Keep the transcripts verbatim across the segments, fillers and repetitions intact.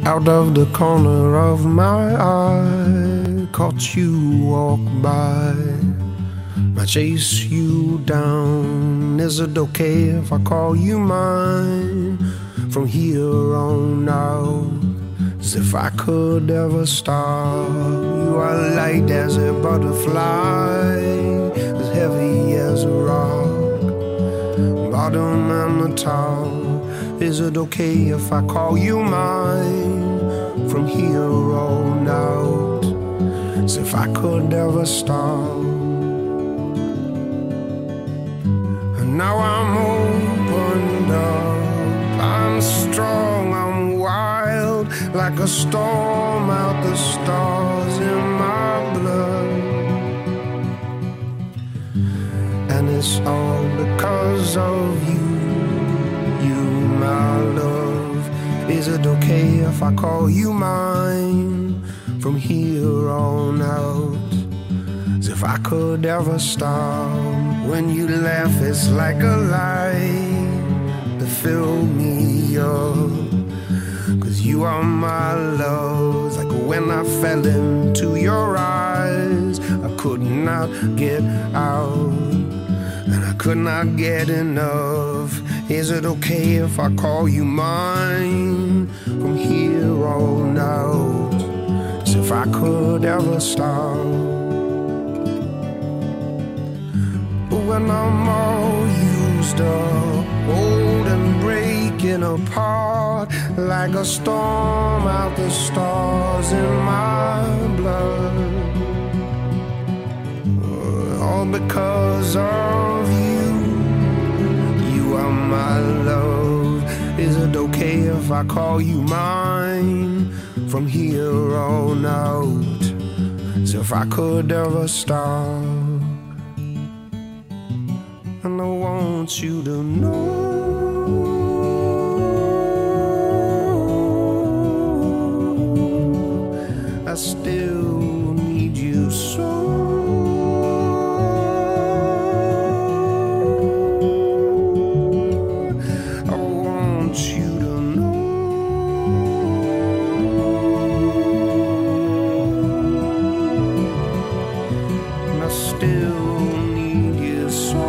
Out of the corner of my eye, caught you walk by. I chase you down. Is it okay if I call you mine? From here on out, as if I could ever stop. You are light as a butterfly, as heavy as a rock, bottom and the top. Is it okay if I call you mine? From here on out, as if I could ever stop. And now I'm opened up, I'm strong, I'm wild, like a storm out the stars in my blood. And it's all because of you, you, my love. Is it okay if I call you mine? From here on out, as if I could ever stop. When you laugh, it's like a light to fill me up. Cause you are my love. It's like when I fell into your eyes, I could not get out, and I could not get enough. Is it okay if I call you mine? From here on out, as if I could ever stop. But when I'm all used up, old and breaking apart, like a storm out the stars in my blood, all because of you, you are my love. Is it okay if I call you mine? From here on out, as if I could ever stop. And I want you to know I still need you so. I want you to know I still need you so.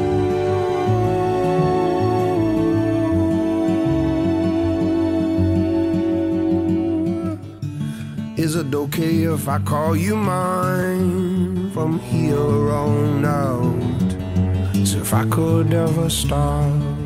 Is it okay if I call you mine? From here on out, as if I could ever stop.